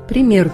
Пример.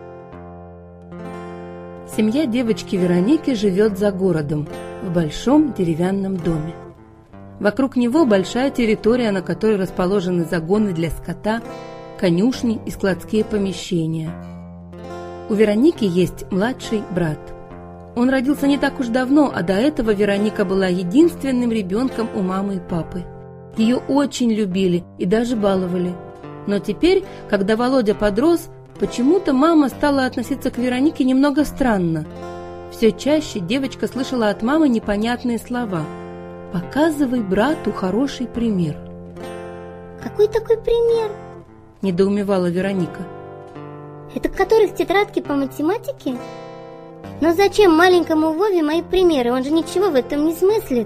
Семья девочки Вероники живет за городом, в большом деревянном доме. Вокруг него большая территория, на которой расположены загоны для скота, конюшни и складские помещения. У Вероники есть младший брат. Он родился не так уж давно, а до этого Вероника была единственным ребенком у мамы и папы. Ее очень любили и даже баловали. Но теперь, когда Володя подрос, почему-то мама стала относиться к Веронике немного странно. Все чаще девочка слышала от мамы непонятные слова. «Показывай брату хороший пример». «Какой такой пример?» – недоумевала Вероника. «Это который в тетрадке по математике? Но зачем маленькому Вове мои примеры? Он же ничего в этом не смыслит».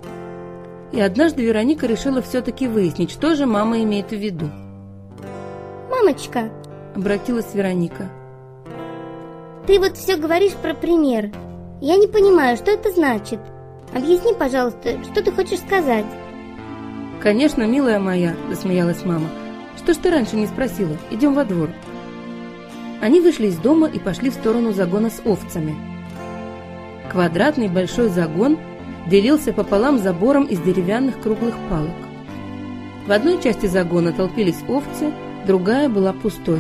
И однажды Вероника решила все-таки выяснить, что же мама имеет в виду. «Мамочка», — обратилась Вероника, — «ты вот все говоришь про пример. Я не понимаю, что это значит. Объясни, пожалуйста, что ты хочешь сказать?» «Конечно, милая моя», — засмеялась мама. «Что ж ты раньше не спросила? Идем во двор». Они вышли из дома и пошли в сторону загона с овцами. Квадратный большой загон делился пополам забором из деревянных круглых палок. В одной части загона толпились овцы, другая была пустой.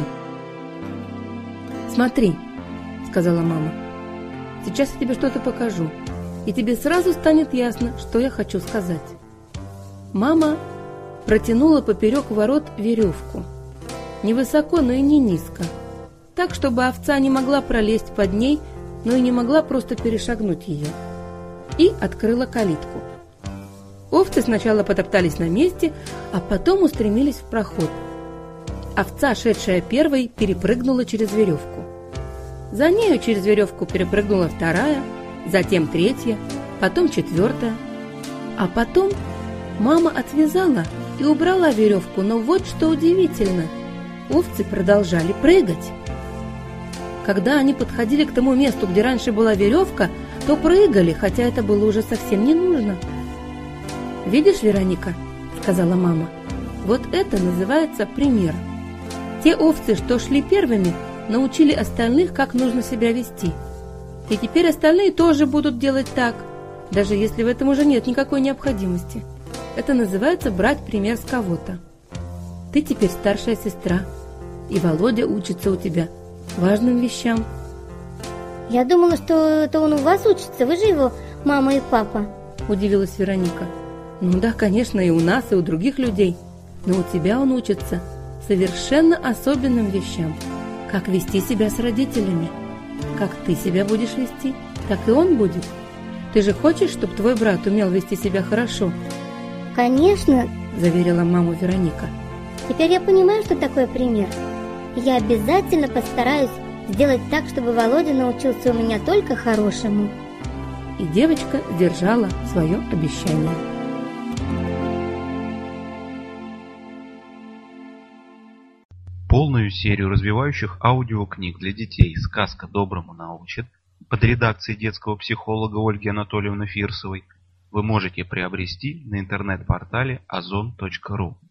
«Смотри», — сказала мама, — «сейчас я тебе что-то покажу, и тебе сразу станет ясно, что я хочу сказать». Мама протянула поперек ворот веревку, не высоко, но и не низко, так, чтобы овца не могла пролезть под ней, но и не могла просто перешагнуть ее, и открыла калитку. Овцы сначала потоптались на месте, а потом устремились в проход. Овца, шедшая первой, перепрыгнула через веревку. За нею через веревку перепрыгнула вторая, затем третья, потом четвертая. А потом мама отвязала и убрала веревку, но вот что удивительно, овцы продолжали прыгать. Когда они подходили к тому месту, где раньше была веревка, то прыгали, хотя это было уже совсем не нужно. «Видишь, Вероника, — сказала мама, — вот это называется пример. Те овцы, что шли первыми, научили остальных, как нужно себя вести. И теперь остальные тоже будут делать так, даже если в этом уже нет никакой необходимости. Это называется брать пример с кого-то. Ты теперь старшая сестра, и Володя учится у тебя важным вещам». «Я думала, что это он у вас учится, вы же его мама и папа», – удивилась Вероника. «Ну да, конечно, и у нас, и у других людей. Но у тебя он учится совершенно особенным вещам. Как вести себя с родителями. Как ты себя будешь вести, так и он будет. Ты же хочешь, чтобы твой брат умел вести себя хорошо?» «Конечно», – заверила маму Вероника. «Теперь я понимаю, что такое пример. Я обязательно постараюсь сделать так, чтобы Володя научился у меня только хорошему». И девочка сдержала свое обещание. Полную серию развивающих аудиокниг для детей «Сказка доброму научит» под редакцией детского психолога Ольги Анатольевны Фирсовой вы можете приобрести на интернет-портале ozon.ru.